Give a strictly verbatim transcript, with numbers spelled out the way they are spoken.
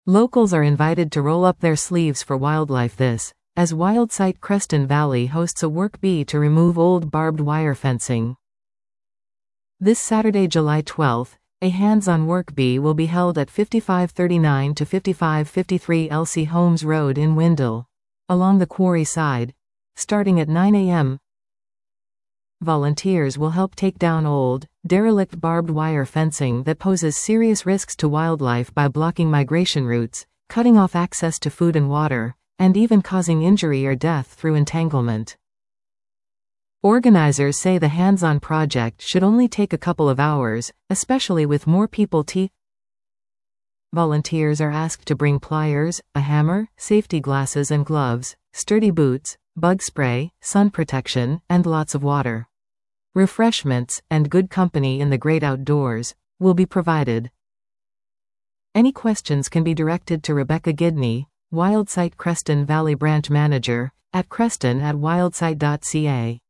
Locals are invited to roll up their sleeves for wildlife this, as Wildsite Creston Valley hosts a work bee to remove old barbed wire fencing. This Saturday, July twelfth, a hands-on work bee will be held at fifty-five thirty-nine to fifty-five fifty-three Elsie Holmes Road in Windle, along the quarry side, starting at nine a m Volunteers will help take down old, derelict barbed wire fencing that poses serious risks to wildlife by blocking migration routes, cutting off access to food and water, and even causing injury or death through entanglement. Organizers say the hands-on project should only take a couple of hours, especially with more people t- Volunteers are asked to bring pliers, a hammer, safety glasses and gloves, sturdy boots, bug spray, sun protection, and lots of water. Refreshments, and good company in the great outdoors, will be provided. Any questions can be directed to Rebecca Gidney, Wildsite Creston Valley Branch Manager, at creston at wildsite dot c a.